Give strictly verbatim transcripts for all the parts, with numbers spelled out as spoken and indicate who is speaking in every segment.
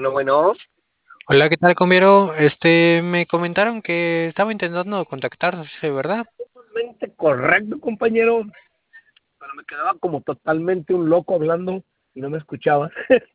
Speaker 1: Bueno, bueno,
Speaker 2: Hola, ¿qué tal, compañero? Este, me comentaron que estaba intentando contactarse, ¿verdad?
Speaker 1: totalmente correcto, compañero. Pero me quedaba como totalmente un loco hablando y no me escuchaba.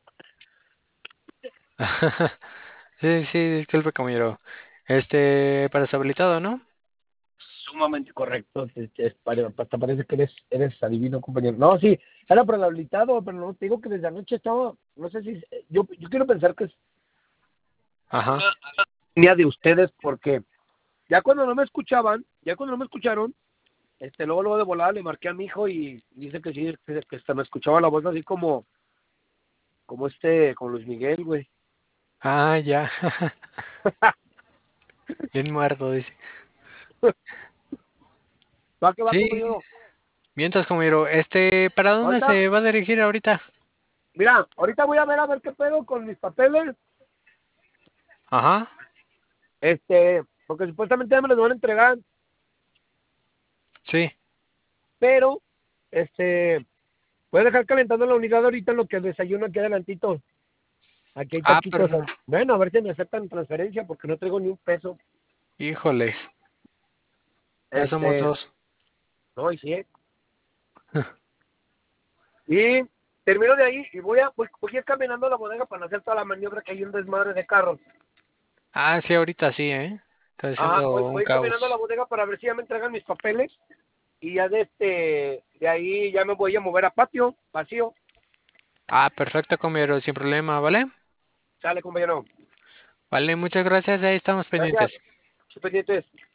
Speaker 2: Sí, sí, disculpe, compañero. Este, para su habilitado, ¿no?
Speaker 1: Sumamente correcto. Te- te- pare- Hasta parece que eres, eres adivino, compañero. No, sí, era para el habilitado, pero no, te digo que desde anoche estaba, no sé si, yo, yo quiero pensar que es
Speaker 2: Ajá.
Speaker 1: línea de ustedes, porque ya cuando no me escuchaban, ya cuando no me escucharon, este, luego, luego de volada le marqué a mi hijo y dice que sí, que, que hasta me escuchaba la voz así como, como este, como Luis Miguel, güey.
Speaker 2: Ah, ya. Bien muerto, dice.
Speaker 1: Va que va,
Speaker 2: Sí,
Speaker 1: compañero.
Speaker 2: mientras, compañero. Este, ¿para dónde
Speaker 1: Ahorita,
Speaker 2: se va a dirigir ahorita?
Speaker 1: mira, ahorita voy a ver a ver qué pedo con mis papeles,
Speaker 2: Ajá.
Speaker 1: este, porque supuestamente ya me los van a entregar,
Speaker 2: Sí.
Speaker 1: pero, este, voy a dejar calentando la unidad ahorita en lo que el desayuno aquí adelantito. Aquí hay
Speaker 2: Ah,
Speaker 1: taquitos.
Speaker 2: pero,
Speaker 1: Bueno, a ver si me aceptan transferencia porque no traigo ni un peso.
Speaker 2: híjoles, ya somos
Speaker 1: Este,
Speaker 2: dos.
Speaker 1: no, y sí. ¿eh? Y termino de ahí y voy a, pues, voy a ir caminando a la bodega para no hacer toda la maniobra que hay un desmadre de carros.
Speaker 2: Ah, sí, ahorita sí, ¿eh? Está
Speaker 1: Ajá,
Speaker 2: haciendo
Speaker 1: voy,
Speaker 2: un
Speaker 1: voy a ir caminando a la
Speaker 2: caos.
Speaker 1: bodega para ver si ya me entregan mis papeles y ya de este, de ahí ya me voy a mover a patio, vacío.
Speaker 2: Ah, perfecto, compañero, sin problema, ¿vale?
Speaker 1: Sale, compañero.
Speaker 2: Vale, muchas gracias, ahí estamos
Speaker 1: Gracias.
Speaker 2: pendientes.
Speaker 1: Estoy pendientes.